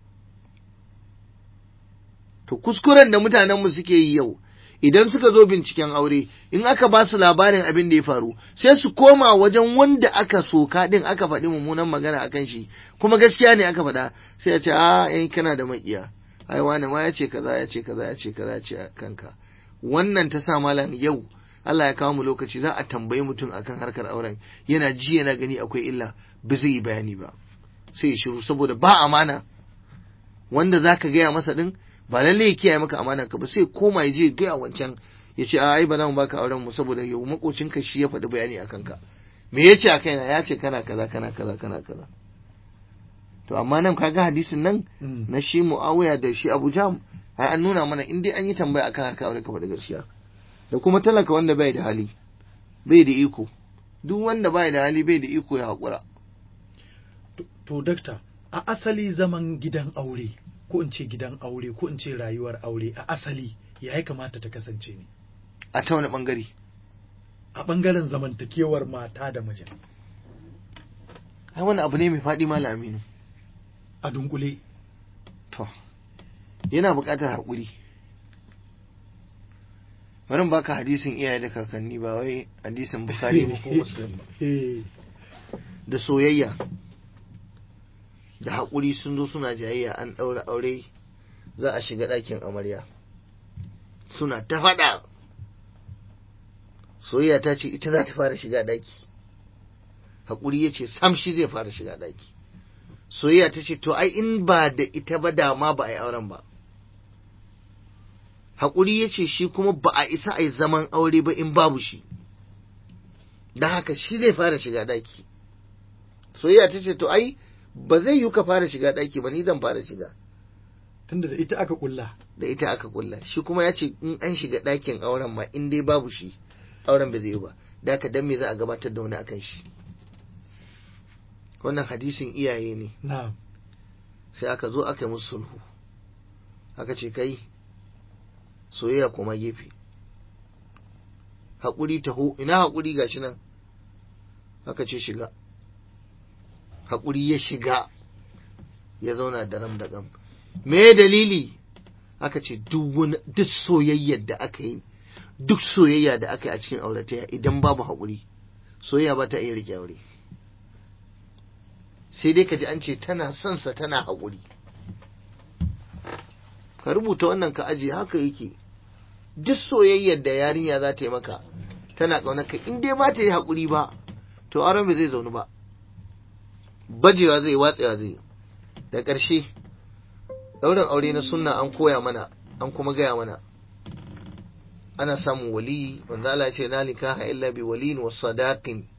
[SPEAKER 4] To kuskuren da mutanenmu suke yi yau, idan suka zo binciken aure, in aka ba su labarin abin da ya faru, sai su koma wajen wanda aka soka din, aka faɗi mummunan magana akan shi, kuma gaskiya ne aka faɗa, sai a ce kana da maƙiya, ai wani ma ya ce kaza ya ce kaza ya ce kaza ya ce kanka. Wannan ta sa malam yau Allah ya kawo mu lokaci za a tambayi mutum akan harkar auren, yana ji yana gani akwai illa, ba zai yi bayani ba, sai ya shiru saboda ba amana. Wanda zaka gaya masa din ba lalle ya kiyaye maka amanar ka ba, sai koma ya je gaya wancan ya ce ai ba za mu baka auren mu saboda yau makocinka shi ya faɗi bayani akan ka. Me yace a kaina? Ya ce kana kaza kana kaza kana kaza. To amma nan kaga hadisin nan na shi Muawiya da shi Abu Jahm, ai an nuna mana in dai an yi tambaya akan harkar aure ka faɗi gaskiya. Da kuma talaka wanda bai da hali, bai da iko, duk wanda bai da hali bai da iko ya haƙura.
[SPEAKER 3] To dakta, a asali zaman gidan aure ko in ce gidan aure ko in ce rayuwar aure a asali ya kamata ta kasance ne?
[SPEAKER 4] A ta wani bangare?
[SPEAKER 3] A bangaren zamantakewar mata da mijin.
[SPEAKER 4] Ai wani abu ne mai faɗi Malam Aminu.
[SPEAKER 3] A dunkule.
[SPEAKER 4] To, yana buƙatar haƙuri. Bari in baka hadisin iyaye da kakanni ba wai hadisin Bukhari ba ko Muslim ba. Da soyayya da haƙuri sun zo suna jayayya, an ɗaura aure za a shiga ɗakin amarya, suna ta faɗa. Soyayya ta ce ita za ta fara shiga ɗaki, haƙuri ya ce sam shi zai fara shiga ɗaki. Soyayya ta ce to ai in ba da ita ba dama ba a yi auren ba. Haƙuri ya ce shi kuma ba a isa a yi zaman aure ba in babu shi, don haka shi zai fara shiga ɗaki. Soyayya ta ce to ai ba zai yi ka fara shiga ɗaki ba, ni zan fara shiga.
[SPEAKER 3] Tunda da ita aka kulla.
[SPEAKER 4] Da ita aka kulla. Shi kuma ya ce in an shiga ɗakin auren ma in dai babu shi auren ba zai yi ba, da haka dan me za a gabatar da wani akan shi. Wannan hadisin iyaye ne.
[SPEAKER 3] Na'am.
[SPEAKER 4] Sai aka zo aka yi musu sulhu, aka ce kai soyayya kuma gefe, haƙuri taho, ina haƙuri gashi nan, aka ce shiga. Haƙuri ya shiga ya zauna da ram da gam. Me dalili? Aka ce duk soyayyar da aka yi, duk soyayya da aka yi a cikin aurataya idan babu haƙuri, soyayya ba ta iya rike aure. Sai dai ka ji an ce tana son sa tana haƙuri. Ka rubuta wannan ka aje, haka yake. Duk soyayyar da yarinya za ta yi maka tana ƙaunar ka, in dai ba ta yi haƙuri ba to auren bai zai zaunu ba, bajewa zai, watsewa zai. Da ƙarshe ɗaurin aure na sunna an koya mana, an kuma gaya mana ana samun waliyi. Manzo Allah ya ce la nikaha illa bi waliyin wa sadaqin.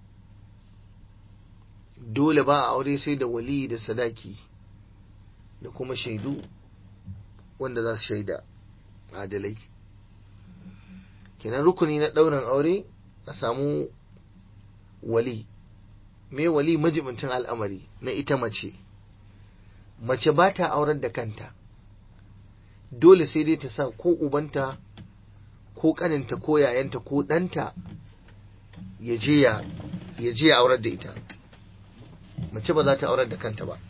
[SPEAKER 4] Dole ba a aure sai da waliyi da sadaki da kuma shaidu wanda za su shaida adalai. Kenan rukuni na ɗaurin aure a samu wali. Me wali? Majibincin al'amari na ita mace. Mace ba ta aurar da kanta, dole sai dai ta sa ko ubanta ko kaninta ko yayanta ko ɗanta ya je ya aurar da ita. Mace ba za ta aurar da kanta ba.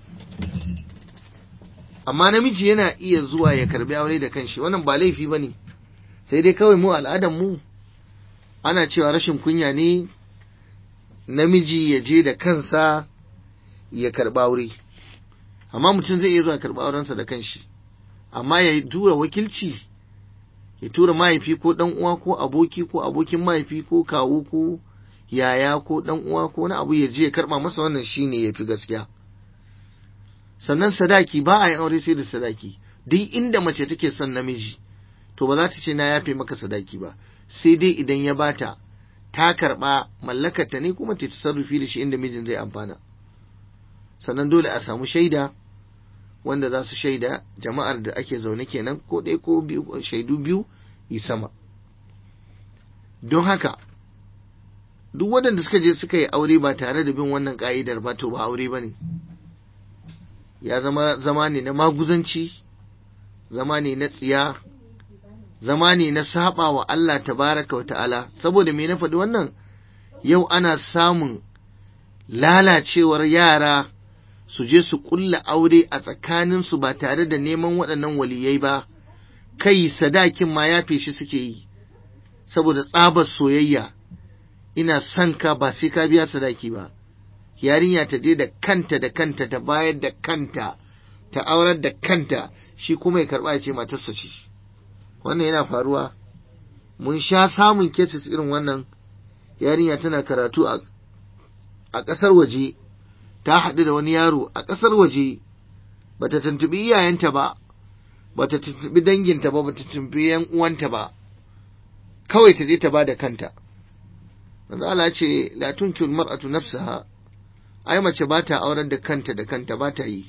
[SPEAKER 4] Amma namiji yana iya zuwa ya karbi aure da kanshi, wannan ba laifi ba ne, sai dai kawai mu al'adar mu ana cewa rashin kunya ne namiji ya je da kansa ya karba aure. Amma mutum zai iya zuwa karba aurensa da kanshi, amma ya tura wakilci, ya tura mahaifi ko dan uwa ko aboki ko abokin mahaifi ko kawu ko yaya ko dan uwa ko na abu ya je ya karba masa, wannan shine yafi gaskiya. Sannan sadaki, ba a yin aure sai da sadaki. Duk inda mace take son namiji to ba za ta ce na yafe maka sadaki ba, sai dai idan ya bata ta karba mallakarta ne kuma ta tasarrufi da shi inda mijin zai amfana. Sannan dole a samu shaida wanda za su shaida, jama'ar da ake zaune kenan, ko ɗaya ko biyu, shaidu biyu yi sama. Don haka duk waɗanda suka je suka yi aure ba tare da bin wannan ka'idar ba to ba aure ba ne, ya zama ne na maguzanci, zama ne na tsiya, zama ne na saba wa Allah tabaraka wa ta'ala. Saboda me na faɗi wannan? Yau ana samun lalacewar yara su je su ƙulla aure a tsakaninsu ba tare da neman waɗannan waliyai ba, kai sadakin ma ya feshi suke yi saboda tsabar soyayya. Ina son ka, ba sai ka biya sadaki ba. Yarinya ta je da kanta ta bayar da kanta ta aurar da kanta shi kuma ya karba ya ce matarsa ce. Wannan yana faruwa, mun sha samun cases irin wannan. Yarinya tana karatu a ƙasar waje, ta haɗu da wani yaro a ƙasar waje, bata tuntubi iyayenta ba, bata tuntubi danginta ba, bata tuntubi yan uwanta ba, kawai ta je ta bada kanta. Manzo Allah ce la tunkil mar'atu nafsaha, ai mace ba ta aurar da kanta ba ta yi.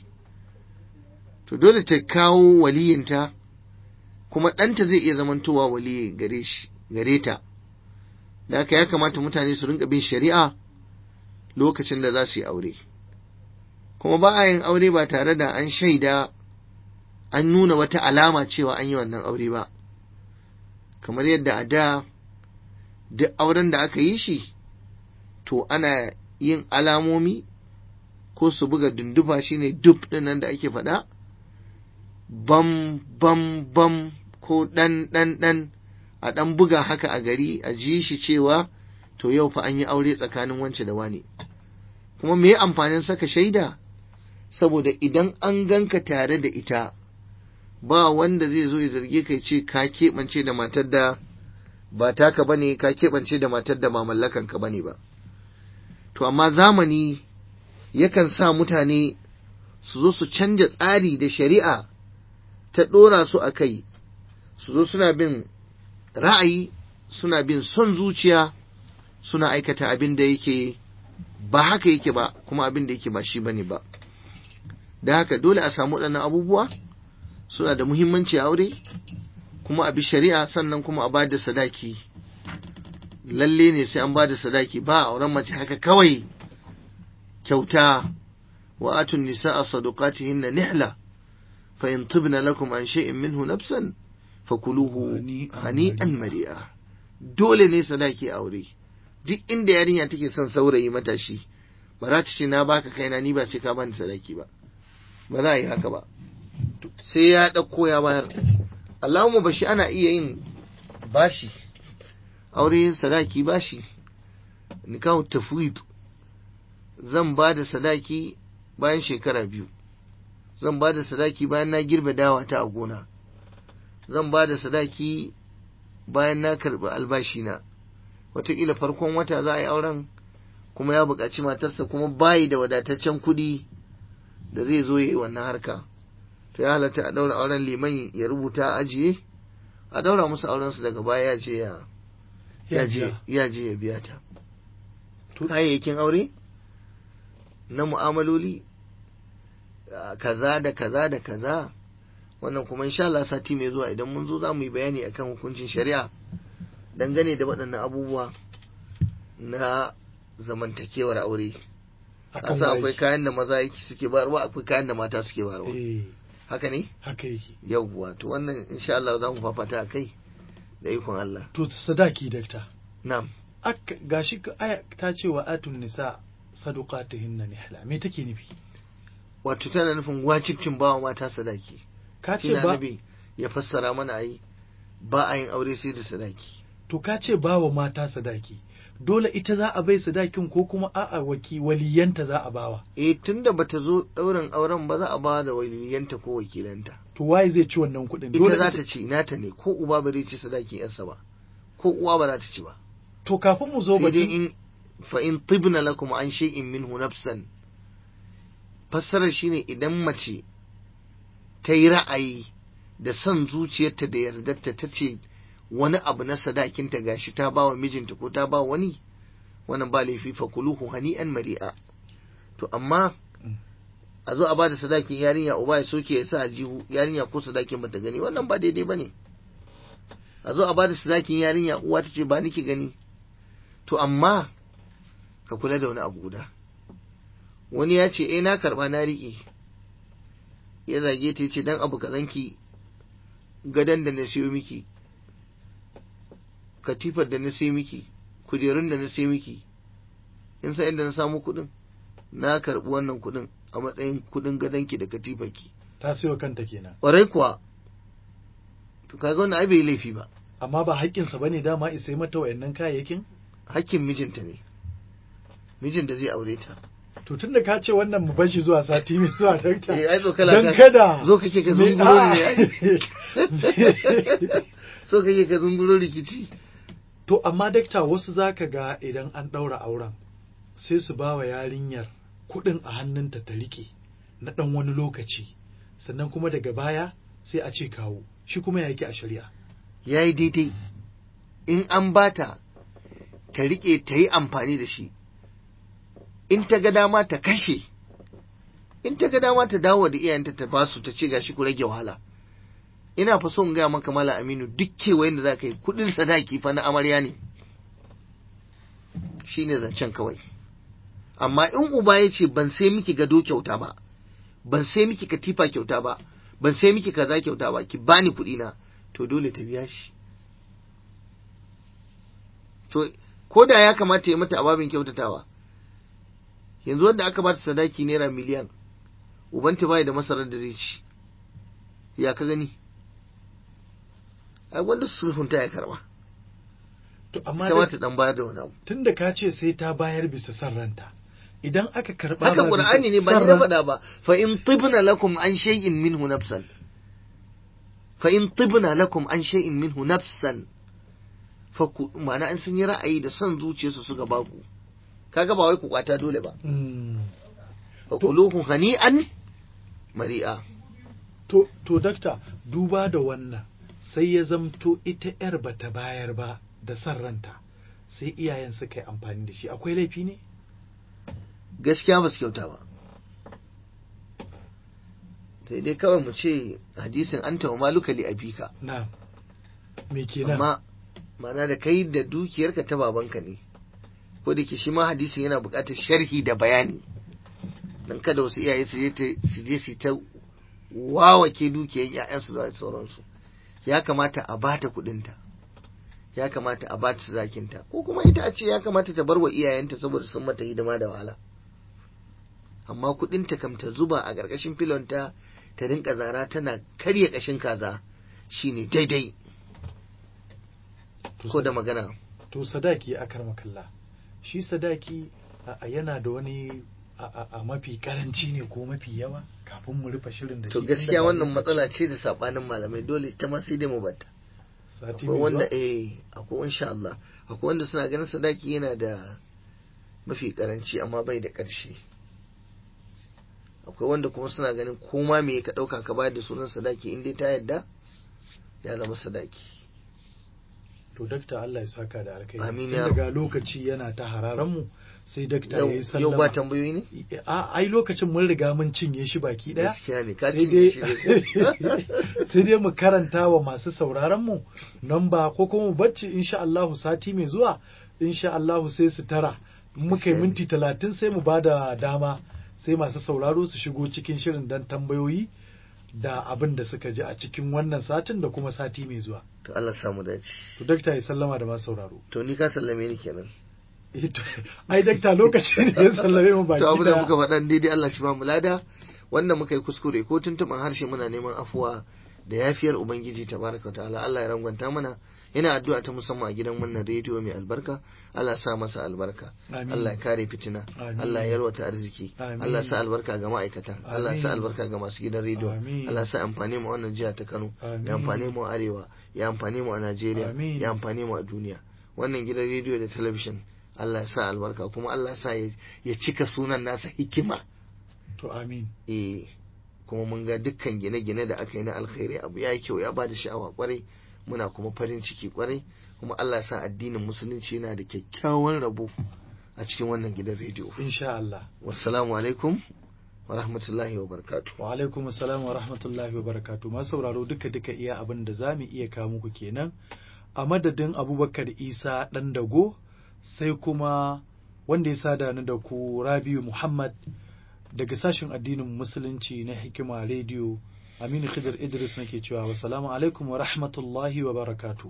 [SPEAKER 4] To dole ta kawo waliyinta, kuma ɗanta zai iya zamantowa waliyi gare ta. Da haka ya kamata mutane su rinka bin shari'a lokacin da za su yi aure. Kuma ba a yin aure ba tare da an shaida, an nuna wata alama cewa an yi wannan aure ba. Kamar yadda a da duk auren da aka yi shi, to ana yin alamomi ko su buga dundufa, shine dub nan da ake faɗa, bam bam bam ko ɗan a ɗan buga haka a gari, a ji shi cewa to yau fa an yi aure tsakanin wance da wani. Kuma me amfanin saka shaida? Saboda idan an ganka tare da ita, ba wanda zai zo ya zarge ka ce ka keɓance da matar da ba taka bane, ka keɓance da matar da ba mallakan ka bane ba. To amma zamani yakan sa mutane su zo su canja tsari da shari'a ta ɗora su a kai, su zo suna bin ra'ayi, suna bin son zuciya, suna aikata abin da yake ba haka yake ba, kuma abin da yake ba shi bane ba. Da haka dole a samu waɗannan abubuwa, suna da muhimmanci a aure, kuma a bi shari'a, sannan kuma a bada sadaki. Lalle ne sai an bada sadaki, ba a auren mace haka kawai kyauta. Wa atun nisaa sadaqatihinna nihla fa in tibna lakum an shay'in minhu nafsan fakuluhu hani'an mari'a. Dole ne sadaki aure. Duk inda yarinya take son saurayi matashi, ba za ta ce na baka kaina ni ba sai ka bani sadaki ba, ba za a yi haka ba, sai ya ɗauko ya bayar. Allahumma bashi ana iya yin bashi, aure sadaki bashi, nikahu tafwid. Zan ba da sadaki bayan shekara 2, zan ba da sadaki bayan na girbe dawa ta a gona, zan ba da sadaki bayan na karɓi albashi na. Wataƙila farkon wata za a yi auren, kuma ya buƙaci matarsa, kuma bayi da wadataccen kuɗi da zai zo ya yi wannan harka. To ya halatta a ɗaura auren, liman ya rubuta ajiye, a ɗaura musu aurensu, daga baya ya je ya biya ta. Kayayyakin aure na mu'amaloli kaza da kaza da kaza, wannan kuma insha Allah sati mai zuwa idan mun zo za mu yi bayani akan hukuncin shari'a dangane da waɗannan abubuwa na zamantakewar aure. Asa akwai kayan da maza suke bayarwa, akwai kayan da mata suke bayarwa. Haka ne? Haka yake. Yawwa, to wannan insha Allah za mu fafata akai da ikon Allah.
[SPEAKER 3] To sadaki dakta.
[SPEAKER 4] Na'am.
[SPEAKER 3] Gashi aya ta ce wa atun nisa sadaqatihinna nihla. Me take nufi?
[SPEAKER 4] Wato tana nufin wajibcin bawa mata sadaki.
[SPEAKER 3] Ka ce ba
[SPEAKER 4] ya fassara mana ai ba a yin aure sai da sadaki.
[SPEAKER 3] To ka ce bawa mata sadaki. Dole ita za a bai sadakin ko kuma a'a waliyanta za a bawa?
[SPEAKER 4] Tunda bata zo ɗaurin auren ba za a ba da waliyanta ko wakilanta.
[SPEAKER 3] To waye zai ci wannan kuɗin?
[SPEAKER 4] Ita za ta ci, nata ne, ko uba ba zai ci sadakin yarsa ba, ko uwa ba za ta ci ba.
[SPEAKER 3] To kafin mu zo
[SPEAKER 4] batun fa in tibna lakum an shay'in minhu nafsan, fassarar shine idan mace ta yi ra'ayi da son zuciyarta da yardarta, ta ce wani abu na sadakinta gashi ta ba wa mijinta ko ta ba wani, wannan ba laifi, fa kuluhu hani'an mari'a. To amma a zo a ba da sadakin yarinya, uba ya soke ya sa jihu, yarinya ko sadakin bata gani, wannan ba daidai bane. A zo a ba da sadakin yarinya, uwa ta ce ba niki gani. To amma ka kula da wani abu guda, wani ya ce na karba na riƙe, ya zage ta, ce dan abu kazanki, gadon da na siyo miki, katifar da na siyo miki, kujerun da na siyo miki, in sa inda na samu kuɗin, na karɓi wannan kuɗin a matsayin kuɗin gadonki da katifarki.
[SPEAKER 3] Ta siyo kanta kenan.
[SPEAKER 4] Ƙwarai kuwa. To kaga wannan ai bai laifi ba.
[SPEAKER 3] Amma ba haƙƙinsa bane dama isai mata wayannan kayayyakin?
[SPEAKER 4] Haƙƙin mijinta ne, mijin da zai aure ta.
[SPEAKER 3] to tunda ka ce wannan mu bashi zuwa sati mai zuwa dakta
[SPEAKER 4] ai zo kala
[SPEAKER 3] dan kada
[SPEAKER 4] zo kake ka zunguro ne so kake ka zunguro rikici.
[SPEAKER 3] To amma dakta wasu zaka ga idan an ɗaura auren sai su ba wa yarinyar kuɗin a hannunta ta riƙe na ɗan wani lokaci sannan kuma daga baya sai a ce kawo shi kuma ya yake a shari'a.
[SPEAKER 4] Ya yi daidai in an bata ta riƙe ta yi amfani da shi, in ta ga dama ta kashe, in ta ga dama ta dawo da iyayenta ta basu ta ce gashi ku rage wahala. Ina fa son gaya maka Malam Aminu duk kewayen da za ka yi kuɗin sadaki fa na amarya ne, shi ne zancen kawai. Amma in uba ya ce ban sai miki gado kyauta ba, ban sai miki katifa kyauta ba, ban sai miki kaza kyauta ba, ki bani kuɗi na, to dole ta biya shi. To ko da ya kamata ya mata ababin kyautatawa, yanzu wanda aka bata sadaki naira miliyan, ubanta bai da masarar da zai ci, ya ka gani? Ai wanda su sulhunta ya karba.
[SPEAKER 3] To amma
[SPEAKER 4] kamata dan bayar da wani abu.
[SPEAKER 3] Tunda ka ce sai ta bayar bisa san ranta, idan aka karba
[SPEAKER 4] haka Qur'ani ne ba ni na faɗa ba, fa in tibna lakum an shay'in minhu nafsan, fa in tibna lakum an shay'in minhu nafsan, fa ku ma'ana an sun yi ra'ayi da son zuciyarsu suka baku, kaga ba wai ku kwata dole ba. Fa kuluhu hani'an mari'a.
[SPEAKER 3] To dakta, duba da wannan sai ya zamto ita yar bata bayar ba da san ranta, sai iyayen suka yi amfani da shi, akwai laifi ne?
[SPEAKER 4] Gaskiya ba su kyauta ba. Sai dai kawai mu ce hadisin an tawa maluka li abika.
[SPEAKER 3] Na. Me kenan?
[SPEAKER 4] Amma mana da kai da dukiyarka ta babanka ne. Ko da ke shi ma hadisin yana buƙatar sharhi da bayani. Dan kada wasu iyaye su je su ta wawake dukiyar ƴaƴansu da sauransu. Ya kamata a bata kuɗinta. Ya kamata a bata sadakinta. Ko kuma ita a ce ya kamata ta bar wa iyayenta saboda sun mata hidima da wahala. Amma kuɗinta kam ta zuba a ƙarƙashin filonta ta rinka zara tana karya ƙashin kaza shine daidai. Ko da magana.
[SPEAKER 3] To sadaki a karmakalla, shi sadaki yana da wani a mafi karanci ne ko mafi yawa kafin mu rufe shirin da shi.
[SPEAKER 4] To gaskiya wannan matsala ce da sabanin malamai, dole ta ma sai dai mu batta. Akwai wanda akwai insha Allah akwai wanda suna ganin sadaki yana da mafi karanci amma bai da ƙarshe. Akwai wanda kuma suna ganin koma me ka ɗauka ka bayar da sunan sadaki in dai ta yadda ya zama sadaki.
[SPEAKER 3] To dakta Allah ya saka da alkai.
[SPEAKER 4] Amin ya
[SPEAKER 3] daga lokaci yana ta hararan mu sai dakta yayi sallama.
[SPEAKER 4] Yau ba tambayoyi ne?
[SPEAKER 3] Ai lokacin mun riga mun cinye shi baki daya.
[SPEAKER 4] Gaskiya ne ka cinye shi
[SPEAKER 3] sai dai mu karanta wa masu sauraron mu namba ko kuma mu bacci insha Allah sati mai zuwa insha Allah sai su tara. Muka yi minti 30 sai mu bada dama sai masu sauraro su shigo cikin shirin dan tambayoyi da abin da suka ji a cikin wannan satin da kuma sati mai zuwa.
[SPEAKER 4] To Allah samu dace.
[SPEAKER 3] To dakta ya sallama da masu sauraro.
[SPEAKER 4] To ni ka sallame ni kenan.
[SPEAKER 3] Ai dakta lokaci ne ya sallame mu baki.
[SPEAKER 4] To abin da muka faɗa daidai Allah shi ba mu lada, wanda muka yi kuskure ko tuntuɓan harshe muna neman afuwa da yafiyar Ubangiji tabaraka ta'ala. Allah ya rangwanta mana. Ina addu'a ta musamman a gidan wannan rediyo mai albarka. Allah ya sa masa albarka. Allah ya kare fitina. Allah ya yarwata arziki. Allah ya sa albarka ga ma'aikata. Allah ya sa albarka ga masu gidan rediyo. Allah ya sa amfani mu wannan jiha ta Kano. Ya amfani mu a Arewa. Ya amfani mu a Najeriya. Ya amfani mu a duniya. Wannan gidan rediyo da talabijin. Allah ya sa albarka kuma Allah ya sa ya cika sunan nasa hikima.
[SPEAKER 3] To amin.
[SPEAKER 4] Kuma mun ga dukkan gine-gine da aka yi na alkhairi abu ya yi kyau, ya bada sha'awa kwarai, muna kuma farin ciki kwarai, kuma Allah sa addinin musulunci yana da kyakkyawan rabo a cikin wannan gidan rediyo.
[SPEAKER 3] Insha Allah.
[SPEAKER 4] Wassalamu alaikum wa rahmatullahi wa barakatuh.
[SPEAKER 3] Wa alaikum assalam wa rahmatullahi wa barakatuh. Masu sauraro duka iya abin da za mu iya kawo muku kenan. A madadin Abubakar Isa ɗan dago, sai kuma wanda ya sada ni da ku Rabiu Muhammad daga sashen addinin musulunci na Hikima Radio, Aminu Khidir Idris nake cewa wassalamu alaikum wa rahmatullahi wa barakatuh.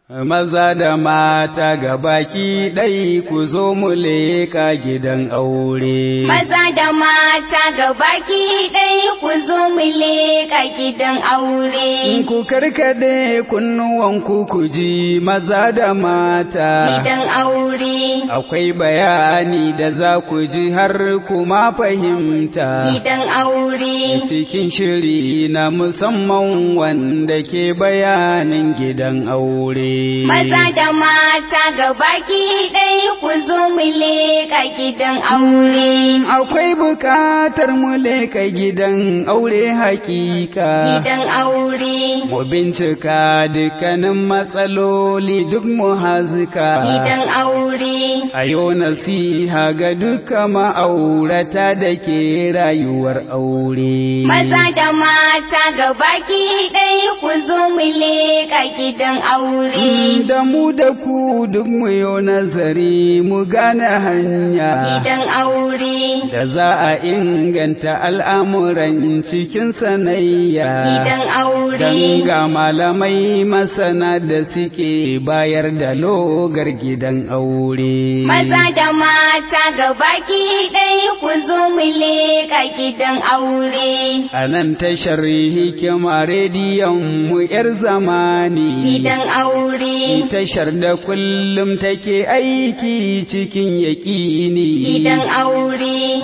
[SPEAKER 1] Maza da mata gabaki ɗai ku zo mu leƙa gidan aure.
[SPEAKER 2] Maza da mata gabaki ɗai ku zo mu leƙa gidan aure.
[SPEAKER 1] Ku karkade kunnuwanku ku ji maza da mata.
[SPEAKER 2] Gidan aure.
[SPEAKER 1] Akwai bayani da za ku ji har kuma fahimta.
[SPEAKER 2] Gidan aure.
[SPEAKER 1] Cikin shiri na musamman wanda ke bayanin gidan aure.
[SPEAKER 2] Maza da mata gabaki ɗaya ku zo mu leƙa gidan aure.
[SPEAKER 1] Akwai buƙatar mu leƙa gidan aure hakika.
[SPEAKER 2] Gidan aure.
[SPEAKER 1] Mu bincika dukkanin matsaloli duk mu hazika.
[SPEAKER 2] Gidan aure.
[SPEAKER 1] Ayo nasiha ga duka ma'aurata da ke rayuwar aure.
[SPEAKER 2] Maza da mata gabaki ɗaya ku zo mu leƙa gidan aure.
[SPEAKER 1] Da mu da ku duk mu yo nazari mu gane hanya.
[SPEAKER 2] Gidan aure.
[SPEAKER 1] Da za a inganta al'amuran cikin sanayya.
[SPEAKER 2] Gidan aure.
[SPEAKER 1] Dan ga malamai masana da suke bayar da logar gidan aure.
[SPEAKER 2] Maza da mata gabaki ɗaya ku zo mu leƙa gidan aure.
[SPEAKER 1] A nan tashar Hikima rediyon mu 'yar zamani.
[SPEAKER 2] Gidan aure.
[SPEAKER 1] Tashar da kullum take aiki cikin yaƙini.
[SPEAKER 2] Gidan aure.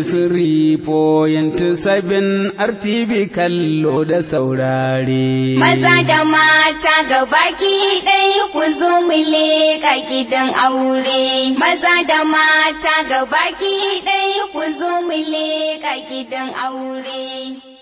[SPEAKER 1] 93.7 RTV kallo da saurare.
[SPEAKER 2] Maza da mata gabaki ɗaya ku zo mu leƙa gidan aure. Maza da mata gabaki ɗaya ku zo mu leƙa gidan aure.